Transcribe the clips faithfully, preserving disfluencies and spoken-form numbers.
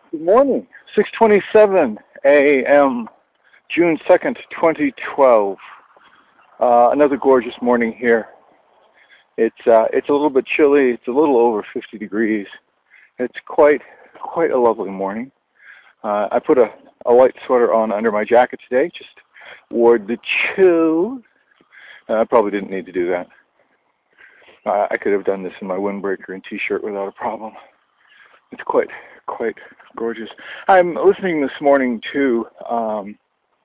Good morning. six twenty-seven a m, June second, twenty twelve. Uh, another gorgeous morning here. It's uh, it's a little bit chilly. It's a little over fifty degrees. It's quite quite a lovely morning. Uh, I put a, a light sweater on under my jacket today. Just wore the chill. Uh, I probably didn't need to do that. Uh, I could have done this in my windbreaker and t-shirt without a problem. It's quite quite gorgeous. I'm listening this morning to um,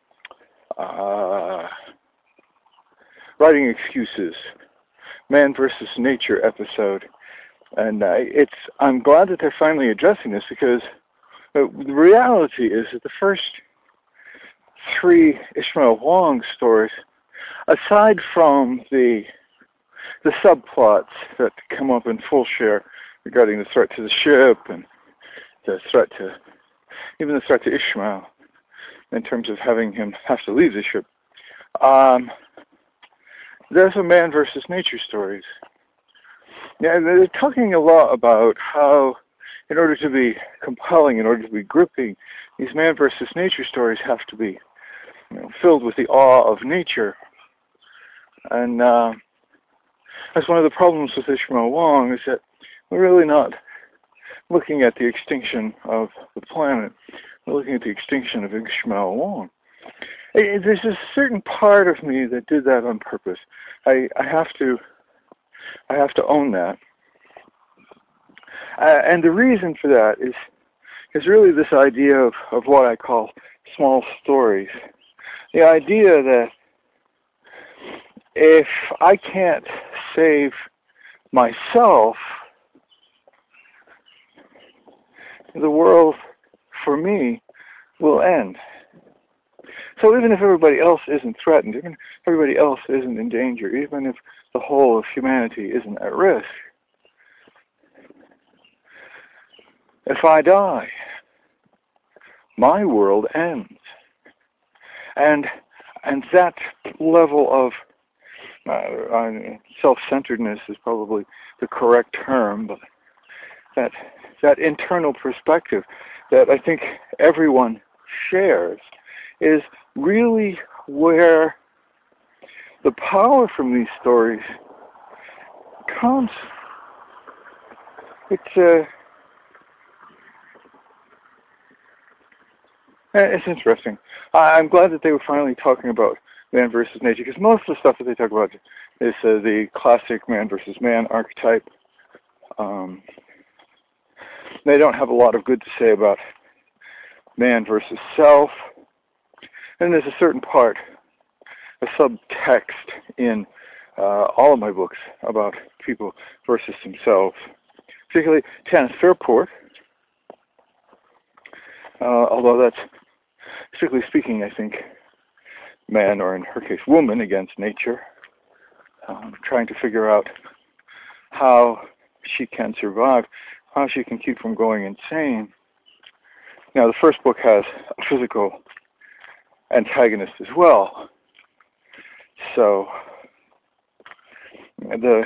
uh, Writing Excuses, Man versus Nature episode, and uh, it's. I'm glad that they're finally addressing this because uh, the reality is that the first three Ishmael Wong stories, aside from the the subplots that come up in Full Share regarding the threat to the ship and the threat to, even the threat to Ishmael in terms of having him have to leave the ship. Um, there's a man versus nature stories. Yeah, they're talking a lot about how, in order to be compelling, in order to be gripping, these man versus nature stories have to be, you know, filled with the awe of nature. And uh, that's one of the problems with Ishmael Wong, is that we're really not looking at the extinction of the planet. We're looking at the extinction of Ishmael Wong. There's a certain part of me that did that on purpose. I, I have to, I have to own that. Uh, and the reason for that is, is really this idea of, of what I call small stories. The idea that if I can't save myself, the world, for me, will end. So even if everybody else isn't threatened, even if everybody else isn't in danger, even if the whole of humanity isn't at risk, if I die, my world ends. And and that level of uh, self-centeredness is probably the correct term, but that that internal perspective that I think everyone shares is really where the power from these stories comes. It's uh, it's interesting. I'm glad that they were finally talking about man versus nature, because most of the stuff that they talk about is uh, the classic man versus man archetype. Um, they don't have a lot of good to say about man versus self. And there's a certain part, a subtext in uh, all of my books about people versus themselves, particularly Tanis Fairport, uh, although that's, strictly speaking, I think, man, or in her case, woman, against nature, um, trying to figure out how she can survive, how she can keep from going insane. Now, the first book has a physical antagonist as well. So, the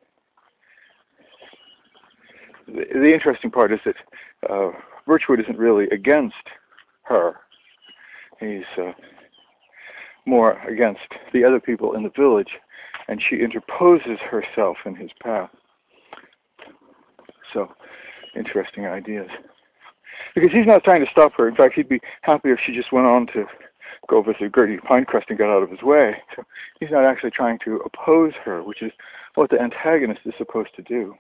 the, the interesting part is that uh, Birchwood isn't really against her. He's uh, more against the other people in the village, and she interposes herself in his path. So, interesting ideas. Because he's not trying to stop her. In fact, he'd be happy if she just went on to go visit Gertie Pinecrest and got out of his way. So he's not actually trying to oppose her, which is what the antagonist is supposed to do.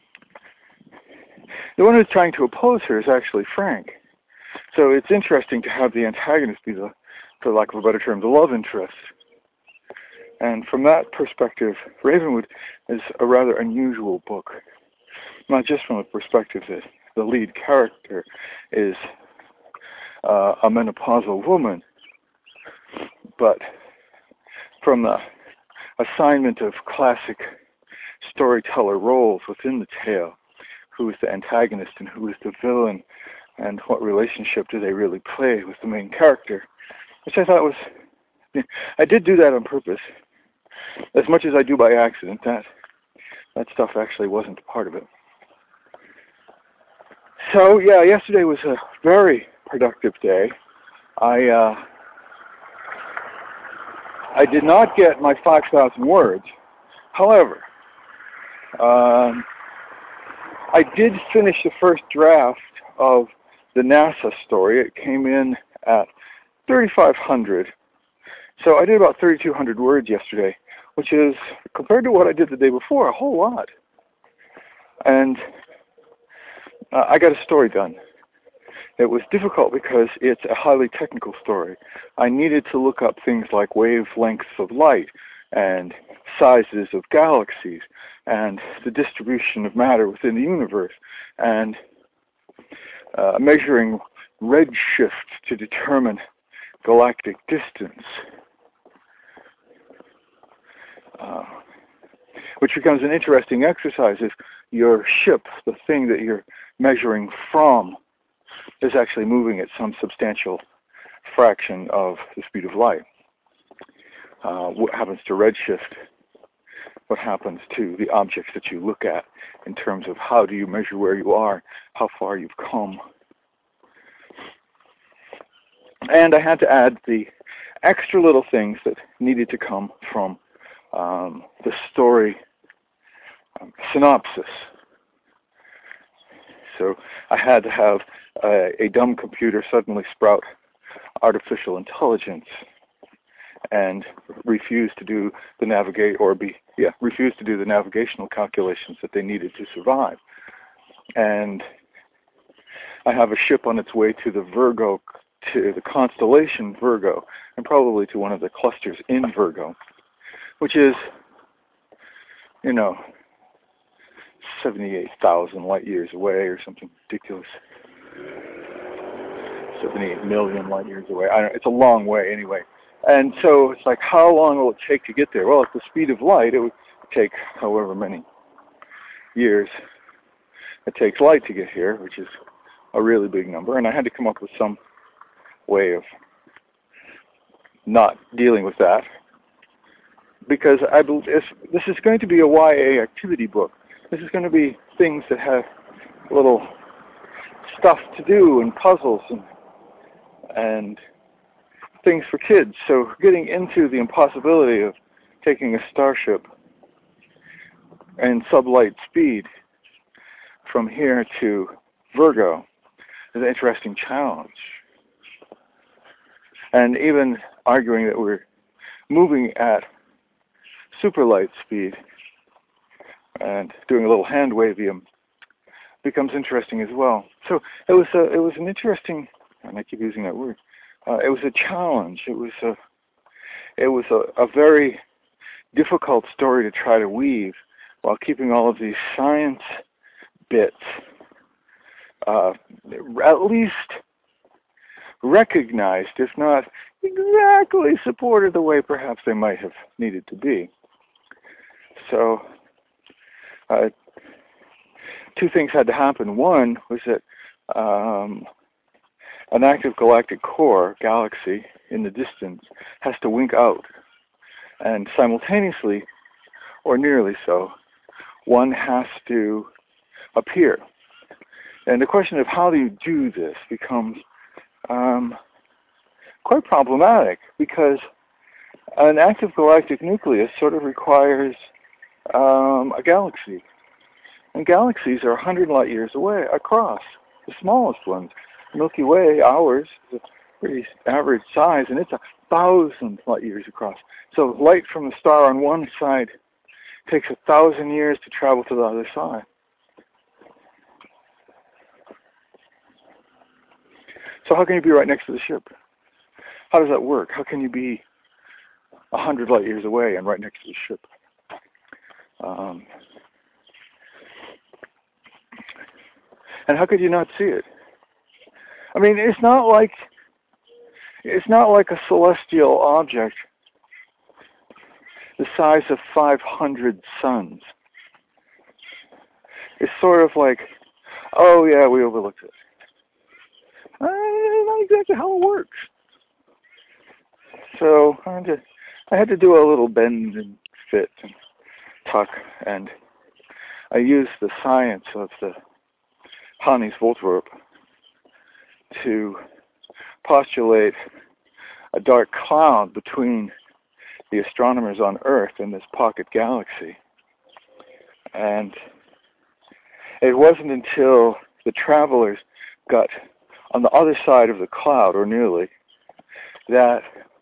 The one who's trying to oppose her is actually Frank. So it's interesting to have the antagonist be the, for lack of a better term, the love interest. And from that perspective, Ravenwood is a rather unusual book. Not just from the perspective that the lead character is uh, a menopausal woman, but from the assignment of classic storyteller roles within the tale. Who is the antagonist and who is the villain, and what relationship do they really play with the main character, which I thought was, I did do that on purpose. As much as I do by accident, that that stuff actually wasn't part of it. So, yeah, yesterday was a very productive day. I uh, I did not get my five thousand words. However, um, I did finish the first draft of the NASA story. It came in at thirty-five hundred. So I did about thirty-two hundred words yesterday, which is, compared to what I did the day before, a whole lot. And uh, I got a story done. It was difficult because it's a highly technical story. I needed to look up things like wavelengths of light and sizes of galaxies and the distribution of matter within the universe and uh, measuring redshift to determine galactic distance, uh, which becomes an interesting exercise if your ship, the thing that you're measuring from, is actually moving at some substantial fraction of the speed of light. Uh, what happens to redshift? What happens to the objects that you look at in terms of how do you measure where you are, how far you've come? And I had to add the extra little things that needed to come from um, the story um, synopsis. So I had to have uh, a dumb computer suddenly sprout artificial intelligence and refuse to do the navigate or be yeah refuse to do the navigational calculations that they needed to survive. And I have a ship on its way to the Virgo, to the constellation Virgo, and probably to one of the clusters in Virgo, which is, you know, seventy-eight thousand light years away or something ridiculous. seventy-eight million light years away. I don't, it's a long way anyway. And so it's like, how long will it take to get there? Well, at the speed of light, it would take however many years it takes light to get here, which is a really big number. And I had to come up with some way of not dealing with that, because I believe this is going to be a Y A activity book. This is going to be things that have little stuff to do and puzzles and and things for kids. So getting into the impossibility of taking a starship and sublight speed from here to Virgo is an interesting challenge. And even arguing that we're moving at superlight speed and doing a little hand wavium becomes interesting as well. So it was a, it was an interesting, and I keep using that word. Uh, it was a challenge. It was a it was a, a very difficult story to try to weave while keeping all of these science bits uh, at least recognized, if not exactly supported the way perhaps they might have needed to be. So uh, two things had to happen. One was that um, an active galactic core, galaxy, in the distance has to wink out. And simultaneously, or nearly so, one has to appear. And the question of how do you do this becomes um, quite problematic, because an active galactic nucleus sort of requires um, a galaxy. And galaxies are one hundred light years away across, the smallest ones. Milky Way, ours, is a pretty average size, and it's a thousand light years across. So light from the star on one side takes a thousand years to travel to the other side. So how can you be right next to the ship? How does that work? How can you be a hundred light years away and right next to the ship? Um, and how could you not see it? I mean, it's not like it's not like a celestial object the size of five hundred suns. It's sort of like, oh yeah, we overlooked it. Uh, not exactly how it works. So I had to, I had to do a little bend and fit and tuck, and I used the science of the Hannes Voltwerp to postulate a dark cloud between the astronomers on Earth and this pocket galaxy. And it wasn't until the travelers got on the other side of the cloud, or nearly, that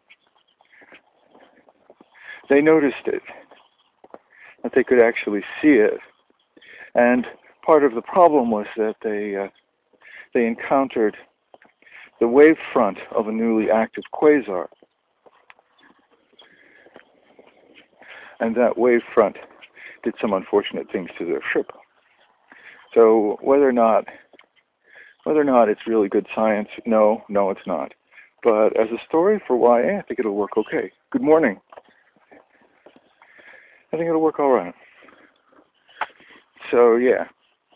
they noticed it, that they could actually see it. And part of the problem was that they uh, they encountered the wave front of a newly active quasar. And that wave front did some unfortunate things to their ship. So whether or not whether or not it's really good science, no, no it's not. But as a story for Y A, I think it'll work okay. Good morning. I think it'll work all right. So yeah,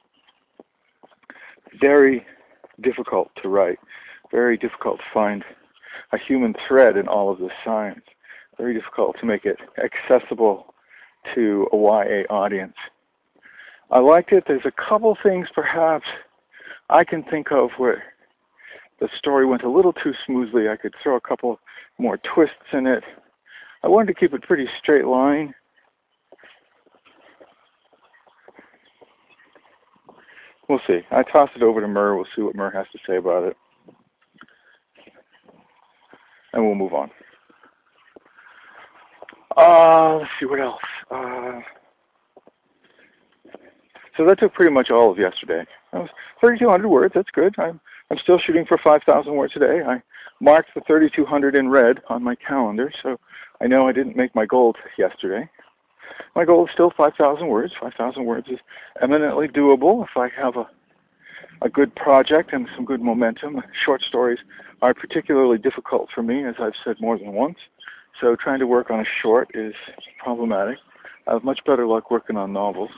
very difficult to write, very difficult to find a human thread in all of this science, very difficult to make it accessible to a Y A audience. I liked it. There's a couple things perhaps I can think of where the story went a little too smoothly. I could throw a couple more twists in it. I wanted to keep it pretty straight line. We'll see. I toss it over to Mur. We'll see what Mur has to say about it. And we'll move on. Uh, let's see, what else? Uh, so that took pretty much all of yesterday. That was thirty-two hundred words. That's good. I'm, I'm still shooting for five thousand words a day. I marked the thirty-two hundred in red on my calendar, so I know I didn't make my goal yesterday. My goal is still five thousand words. five thousand words is eminently doable if I have a, a good project and some good momentum. Short stories are particularly difficult for me, as I've said more than once. So trying to work on a short is problematic. I have much better luck working on novels.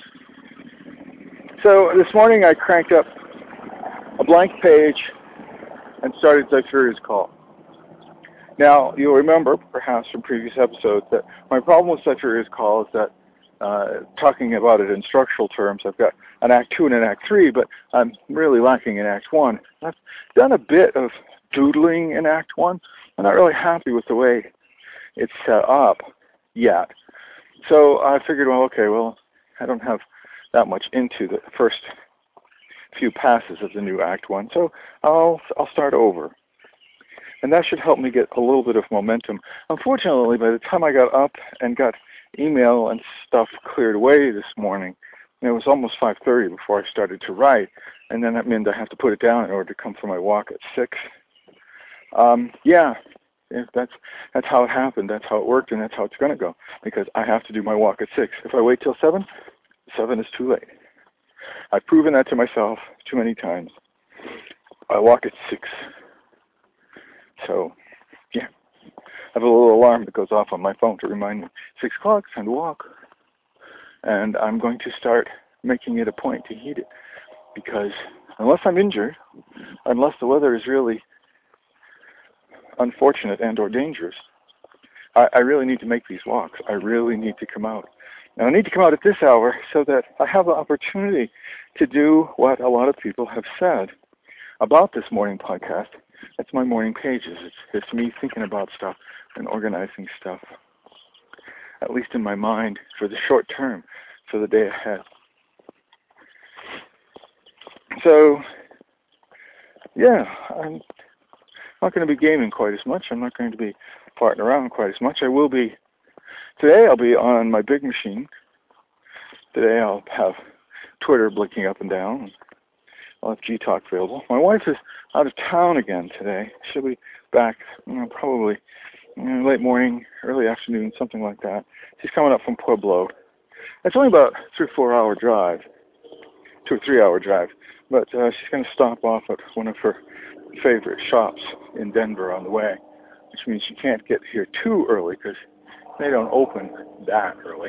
So this morning I cranked up a blank page and started Zyphuria's Call. Now, you'll remember, perhaps from previous episodes, that my problem with Zyphuria's Call is that, uh, talking about it in structural terms, I've got an Act two and an Act three, but I'm really lacking in Act one. I've done a bit of doodling in Act one. I'm not really happy with the way it's set up yet. So I figured, well, okay, well, I don't have that much into the first few passes of the new Act one, so I'll, I'll start over. And that should help me get a little bit of momentum. Unfortunately, by the time I got up and got email and stuff cleared away this morning, it was almost five thirty before I started to write, and then that meant I have to put it down in order to come for my walk at six. Um, yeah, that's that's how it happened. That's how it worked, and that's how it's going to go, because I have to do my walk at six. If I wait till seven, seven is too late. I've proven that to myself too many times. I walk at six. So, yeah, I have a little alarm that goes off on my phone to remind me, six o'clock, time to walk. And I'm going to start making it a point to heed it, because unless I'm injured, unless the weather is really unfortunate and or dangerous, I, I really need to make these walks. I really need to come out. And I need to come out at this hour so that I have the opportunity to do what a lot of people have said about this morning podcast. It's my morning pages. It's, it's me thinking about stuff and organizing stuff, at least in my mind, for the short term, for the day ahead. So, yeah, I'm not going to be gaming quite as much. I'm not going to be farting around quite as much. I will be, today I'll be on my big machine. Today I'll have Twitter blinking up and down. I'll have G-Talk available. My wife is out of town again today. She'll be back, you know, probably you know, late morning, early afternoon, something like that. She's coming up from Pueblo. It's only about a three or four hour drive, two or three hour drive, but uh, she's going to stop off at one of her favorite shops in Denver on the way, which means she can't get here too early because they don't open that early.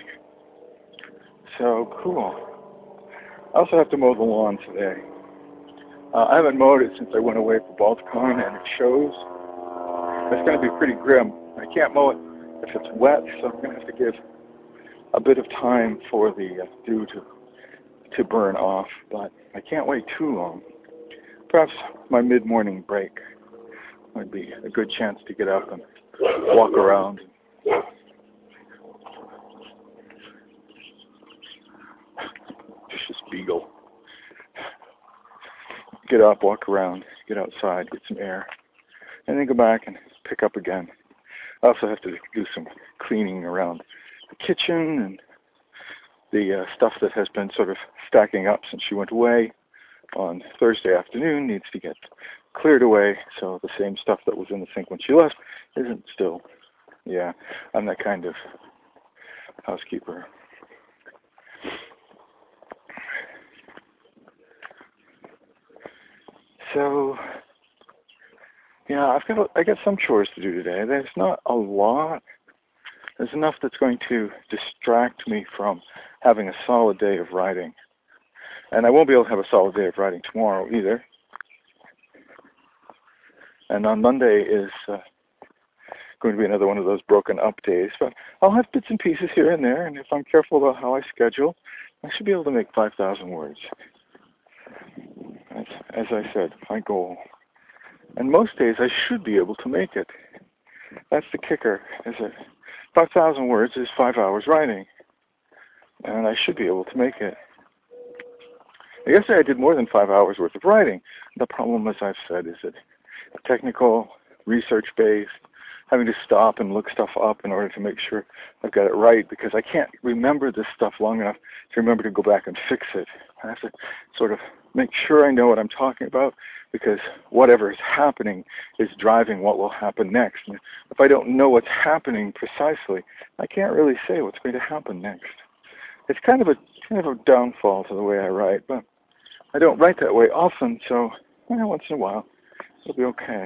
So cool. I also have to mow the lawn today. Uh, I haven't mowed it since I went away for Balticon, and it shows. It's going to be pretty grim. I can't mow it if it's wet, so I'm going to have to give a bit of time for the uh, dew to to burn off. But I can't wait too long. perhaps my mid-morning break might be a good chance to get up and walk around. Vicious beagle. Get up, walk around, get outside, get some air, and then go back and pick up again. I also have to do some cleaning around the kitchen, and the uh, stuff that has been sort of stacking up since she went away on Thursday afternoon needs to get cleared away, so the same stuff that was in the sink when she left isn't still. Yeah, I'm that kind of housekeeper. So, yeah, I've got I got some chores to do today. There's not a lot. There's enough that's going to distract me from having a solid day of writing. And I won't be able to have a solid day of writing tomorrow either. And on Monday is uh, going to be another one of those broken up days. But I'll have bits and pieces here and there, and if I'm careful about how I schedule, I should be able to make five thousand words. As, as I said, my goal. And most days I should be able to make it. That's the kicker. Is that five thousand words is five hours writing. And I should be able to make it. Yesterday I did more than five hours worth of writing. The problem, as I've said, is that technical, research-based, having to stop and look stuff up in order to make sure I've got it right, because I can't remember this stuff long enough to remember to go back and fix it. I have to sort of make sure I know what I'm talking about, because whatever is happening is driving what will happen next. And if I don't know what's happening precisely, I can't really say what's going to happen next. It's kind of a kind of a downfall to the way I write, but I don't write that way often, so well, once in a while it'll be okay.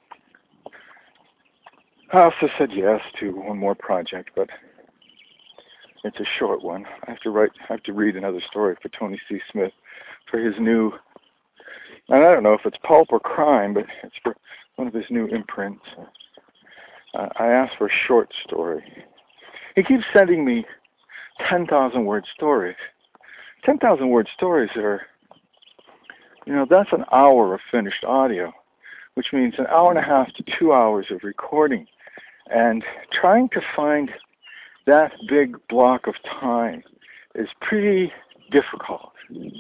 I also said yes to one more project, but it's a short one. I have to write. I have to read another story for Tony C. Smith for his new. And I don't know if it's pulp or crime, but it's for one of his new imprints. Uh, I asked for a short story. He keeps sending me ten thousand word stories. ten thousand word stories are, you know, that's an hour of finished audio, which means an hour and a half to two hours of recording. And trying to find that big block of time is pretty difficult.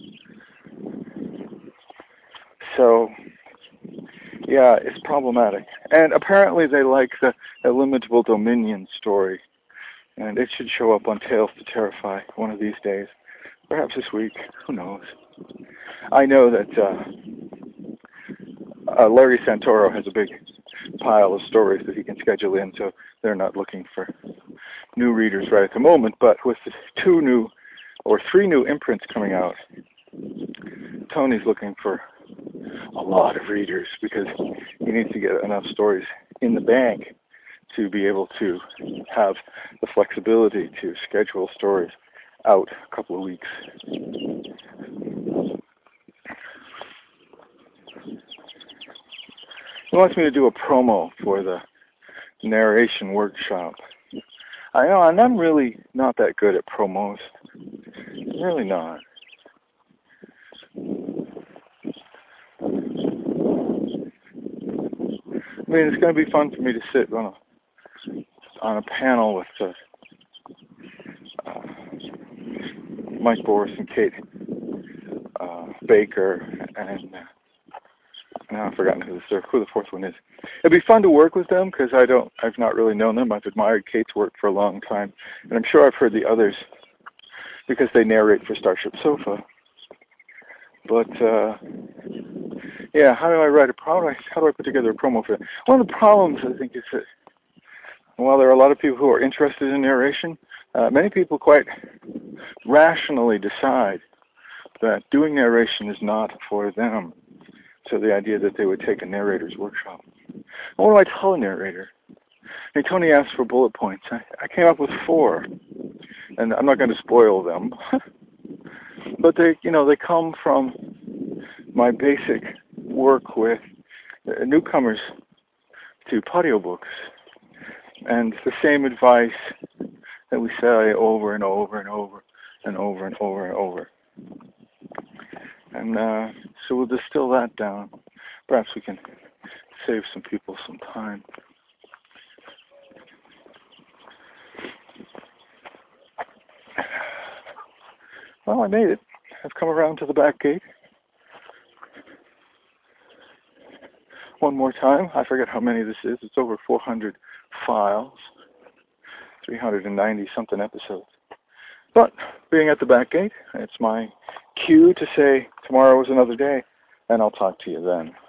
So, yeah, it's problematic. And apparently they like the Illimitable Dominion story. And it should show up on Tales to Terrify one of these days. Perhaps this week. Who knows? I know that uh, uh, Larry Santoro has a big pile of stories that he can schedule in, so they're not looking for new readers right at the moment. But with the two new or three new imprints coming out, Tony's looking for a lot of readers because he needs to get enough stories in the bank to be able to have the flexibility to schedule stories out a couple of weeks. He wants me to do a promo for the narration workshop. I know, and I'm really not that good at promos. Really not. I mean, it's going to be fun for me to sit on a on a panel with uh, uh, Mike Boris and Kate uh, Baker, and uh, now I've forgotten who the third, who the fourth one is. It'd be fun to work with them because I don't, I've not really known them. I've admired Kate's work for a long time, and I'm sure I've heard the others because they narrate for Starship Sofa. But uh, yeah, how do I write a promo? How do I put together a promo for it? One of the problems, I think, is that while there are a lot of people who are interested in narration, uh, many people quite rationally decide that doing narration is not for them. So the idea that they would take a narrator's workshop. What do I tell a narrator? Hey, Tony asked for bullet points. I, I came up with four, and I'm not going to spoil them. But they, you know, they come from my basic work with newcomers to audiobooks, and the same advice that we say over and over and over and over and over and over. And uh, so we'll distill that down. Perhaps we can save some people some time. Well, I made it. I've come around to the back gate. One more time. I forget how many this is. It's over four hundred files. three hundred ninety something episodes. But being at the back gate, it's my cue to say tomorrow is another day, and I'll talk to you then.